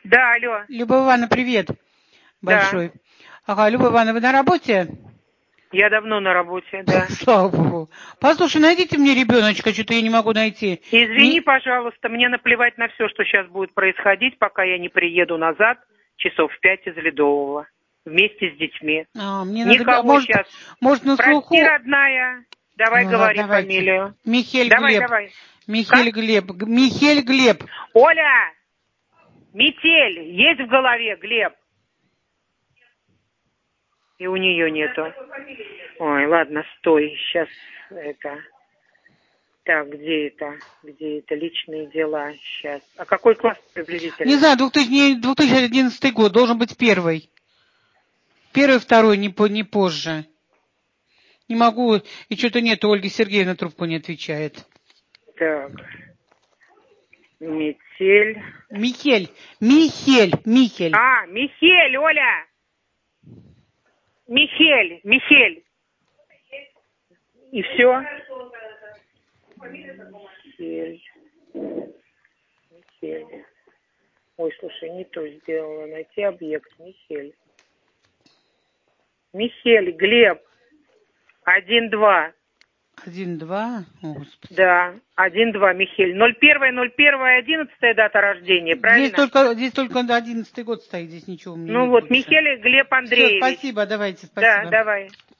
Да, алло. Люба Ивановна, привет. Большой. Да. Ага, Люба Ивановна, вы на работе? Я давно на работе, да. Слава Богу. Послушай, найдите мне ребеночка, что-то я не могу найти. Извини, пожалуйста, мне наплевать на все, что сейчас будет происходить, пока я не приеду назад часов в 5 из Ледового. Вместе с детьми. Мне Никого надо, сейчас. может на слуху... Прости, родная. Давай, Ну, говори давайте. фамилию. Михель давай, Глеб. Давай. Михель Глеб. Михель Глеб. Оля! Метель есть в голове, Глеб? И у нее нету. Ой, ладно, стой. Сейчас это... Так, где это? Где это? Личные дела. Сейчас. А какой класс приблизительно? Не знаю, 2011 год. Должен быть первый. Первый, второй, не позже. Не могу. И что-то нет, Ольги Сергеевна трубку не отвечает. Так. Метель. Михель. А, Михель, Оля! Михель. И все? Михель. Ой, слушай, не то сделала. Найти объект. Михель, Глеб. 1-2. 1-2? О, Господи. Да, 1-2, Михель. 01.01.11 дата рождения, правильно? Здесь только 11 год стоит, здесь ничего у меня Ну нет вот, больше. Михель Глеб Андреевич. Все, спасибо, давайте, спасибо. Да, давай.